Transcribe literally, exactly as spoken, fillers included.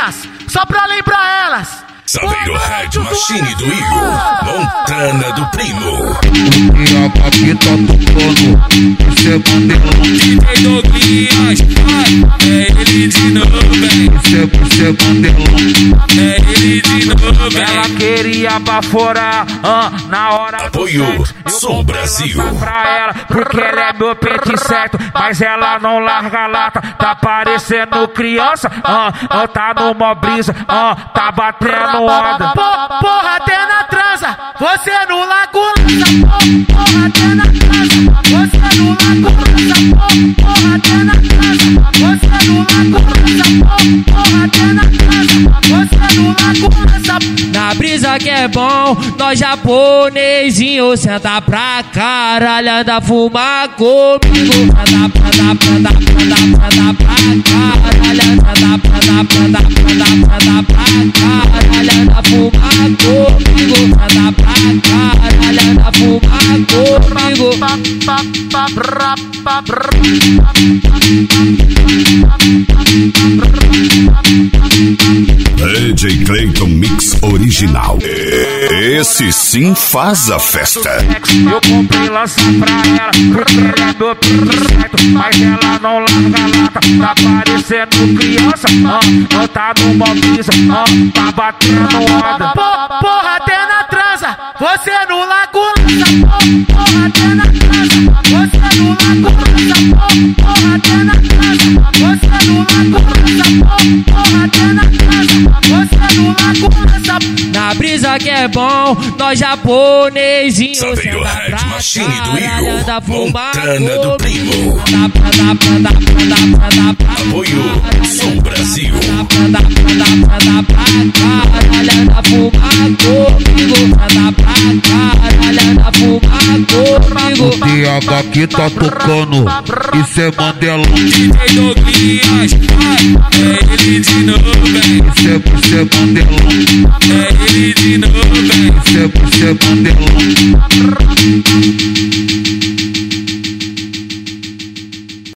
novinhas, só pra lembrar elas. Saveiro Red Machine do Igor, Montana do Primo. E aqui tá tocando, cê Mandelão. D J Douglas, ai, é ele de novo, véi. Cê, cê Mandelão. É ele de novo, véi. Ela queria baforar, ah, na hora Apoio Som Brasil. pra ela, porque ela é meu pente certo, mas ela não larga a lata. Tá parecendo criança, ah, ah, tá numa brisa, ah, tá batendo onda. Porra, porra, até na transa, você no lago lança. Porra, até na transa, você no lago lança. Porra, até na transa, você no lago lança. Porra, até na transa, você no lago lança. Na brisa que é bom, nós japonesinho senta pra caralho, anda fumar comigo. Senta pra dar, pra dar, pra dar, pra dar pra caralho, senta pra dar, pra dar, pra dar, pra dar pra caralho, anda fumar comigo. Senta pra caralho, anda fumar comigo. D J Clayton Mix Original. Esse sim faz a festa. Eu comprei lança pra ela, porque ela é meu pente certo, mas ela não larga a lata. Tá parecendo criança, ah, ah, tá numa brisa, ah, tá batendo onda. Porra, até na transa, você no lago lança. Porra, até na transa, você no lago lança. Porra, até na transa, você no lago lança. Porra, até na transa, você no lago lança. Na brisa que é bom, nós japonesinho Saveiro senta Red pra Machine do caralho, Igor, anda fumar Montana do Primo. Dá pra dar, pra dar, pra dar, pra dar pra Apoio Som Brasil. Pra dar, pra dar, pra dar pra caralho, anda fumar comigo. Pra dar pra caralho, anda fumar comigo. E aqui tá tocando, e cê Mandelão. D J Douglas, ai, é ele de novo, véi. Cê, cê Mandelão. É ele de novo, véi. Cê, cê Mandelão.